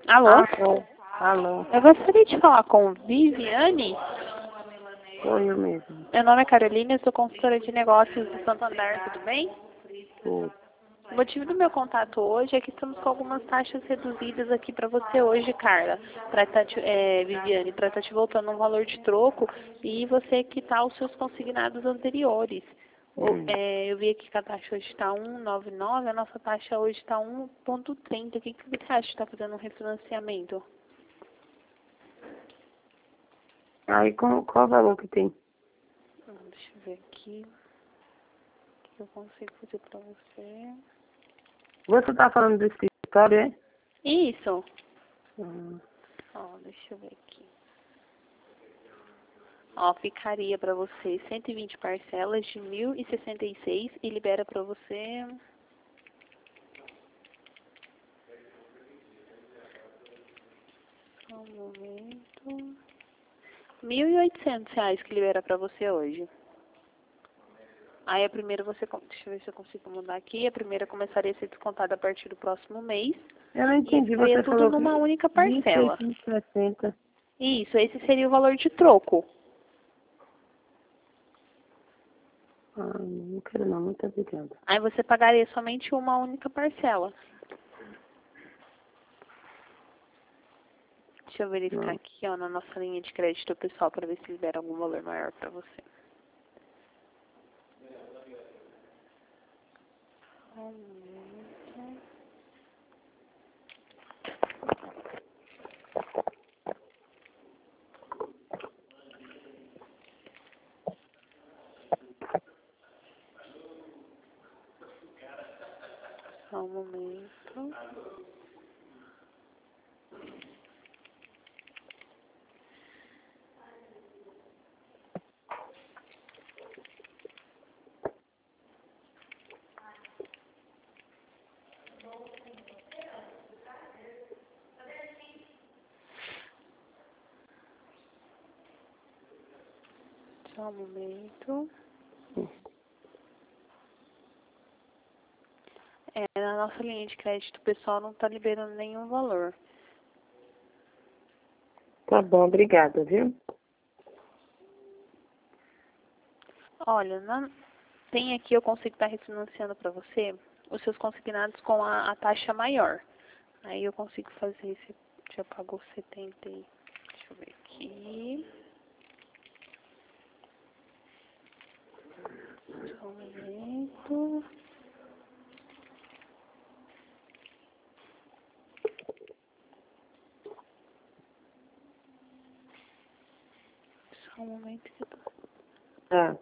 Alô? Alô? Alô? Eu gostaria de falar com Viviane. Sou eu mesmo. Meu nome é Carolina, eu sou consultora de negócios do Santander, tudo bem? Sou. O motivo do meu contato hoje é que estamos com algumas taxas reduzidas aqui para você hoje, Carla, Viviane, para estar te voltando um valor de troco e você quitar os seus consignados anteriores. Eu vi aqui que a taxa hoje está 1,99, a nossa taxa hoje está 1,30. O que você acha de estar fazendo um refinanciamento? Aí qual o valor que tem? Deixa eu ver aqui o que eu consigo fazer para você. Você tá falando do escritório, é? Isso. Hum. Ó, deixa eu ver aqui. Ó, ficaria para você 120 parcelas de 1.066 e libera para você só um momento. R$ 1.800 que libera para você hoje. Aí a primeira deixa eu ver se eu consigo mudar aqui. A primeira começaria a ser descontada a partir do próximo mês. Eu não entendi, E ficaria você tudo falou numa única 26, parcela. 60. Isso, esse seria o valor de troco. Ah, não quero não, muito obrigada. Aí você pagaria somente uma única parcela. Deixa eu verificar Não. aqui, ó, na nossa linha de crédito pessoal para ver se libera algum valor maior para você. Um momento. Só um momento. Só um momento. Na nossa linha de crédito pessoal não está liberando nenhum valor. Tá bom, obrigada, viu? Olha, tem aqui, eu consigo estar refinanciando para você os seus consignados com a taxa maior. Aí eu consigo fazer, você já pagou 70 e... Deixa eu ver aqui. Só um momento. Só um momento que eu tô... Tá.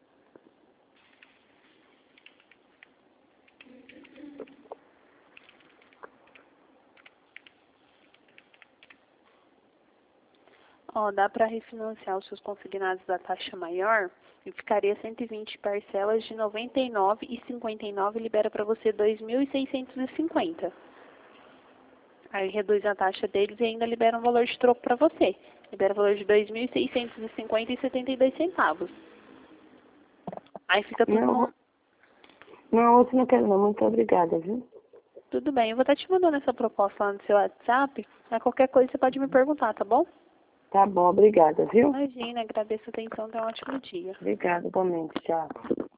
Ó, dá para refinanciar os seus consignados da taxa maior e ficaria 120 parcelas de R$ 99,59 e libera para você 2.650. Aí reduz a taxa deles e ainda libera um valor de troco para você. Libera o valor de 2.650,72 centavos. Aí fica tudo Não, hoje não quero não, muito obrigada, viu? tudo bem. Eu vou estar te mandando essa proposta lá no seu WhatsApp. Aí qualquer coisa você pode me perguntar, tá bom? Tá bom, obrigada, viu? Imagina, agradeço a atenção, tenha um ótimo dia. Obrigada, igualmente, tchau.